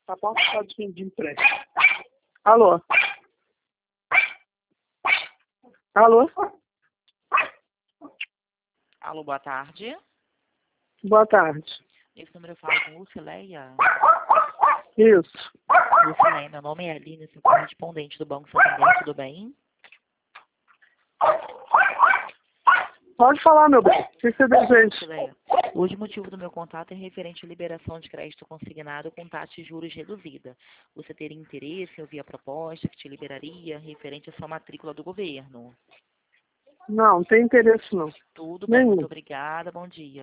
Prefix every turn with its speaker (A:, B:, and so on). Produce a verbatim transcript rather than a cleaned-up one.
A: Tá passado de de empréstimo. Alô? Alô?
B: Alô, boa tarde.
A: Boa tarde.
B: Esse número eu falo com Lucileia.
A: Isso.
B: Lucileia, meu nome é Aline, sou correspondente do Banco Santander, tudo bem?
A: Pode falar, meu bem. O que você deseja?
B: Lucileia, hoje o motivo do meu contato é referente à liberação de crédito consignado com taxa de juros reduzida. Você teria interesse em ouvir a proposta que te liberaria referente à sua matrícula do governo?
A: Não, não tem interesse não.
B: Tudo bem,
A: Nenhum.
B: muito obrigada, bom dia.